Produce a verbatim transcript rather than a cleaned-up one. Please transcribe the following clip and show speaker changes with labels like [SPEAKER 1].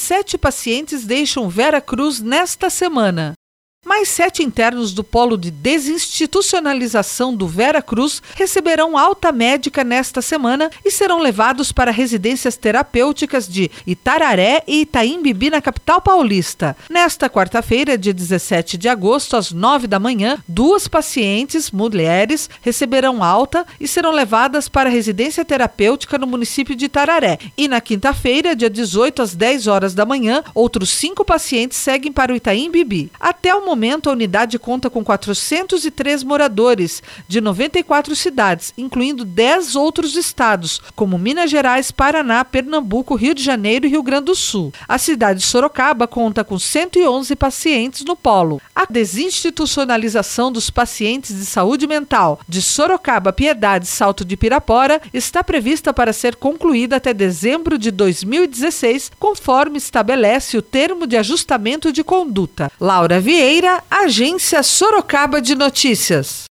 [SPEAKER 1] sete pacientes deixam Vera Cruz nesta semana. Mais sete internos do Polo de Desinstitucionalização do Vera Cruz receberão alta médica nesta semana e serão levados para residências terapêuticas de Itararé e Itaim Bibi, na capital paulista. Nesta quarta-feira, dia dezessete de agosto, às nove da manhã, duas pacientes, mulheres, receberão alta e serão levadas para a residência terapêutica no município de Itararé. E na quinta-feira, dia dezoito, às dez horas da manhã, outros cinco pacientes seguem para o Itaim Bibi. Até o momento, momento, a unidade conta com quatrocentos e três moradores de noventa e quatro cidades, incluindo dez outros estados, como Minas Gerais, Paraná, Pernambuco, Rio de Janeiro e Rio Grande do Sul. A cidade de Sorocaba conta com cento e onze pacientes no polo. A desinstitucionalização dos pacientes de saúde mental de Sorocaba, Piedade e Salto de Pirapora está prevista para ser concluída até dezembro de dois mil e dezesseis, conforme estabelece o termo de ajustamento de conduta. Laura Vieira, Agência Sorocaba de Notícias.